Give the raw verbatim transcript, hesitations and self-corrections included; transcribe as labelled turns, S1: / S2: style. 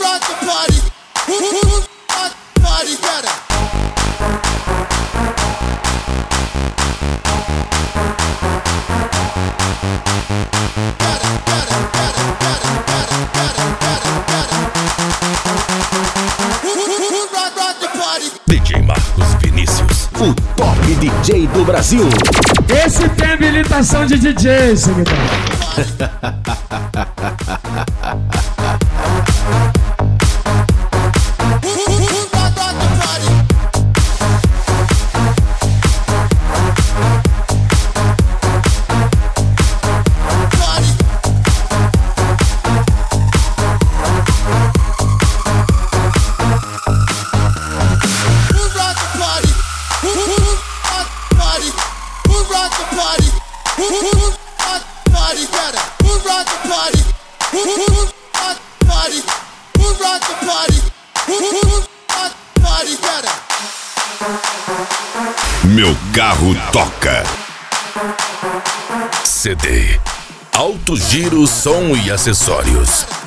S1: rock the party? Who, who, who rock the party better?
S2: D J Marcos Vinícius, o top D J do Brasil.
S3: Esse tem habilitação de D J, seguidor.
S2: Meu carro toca. C D, Alto Giro, som e acessórios.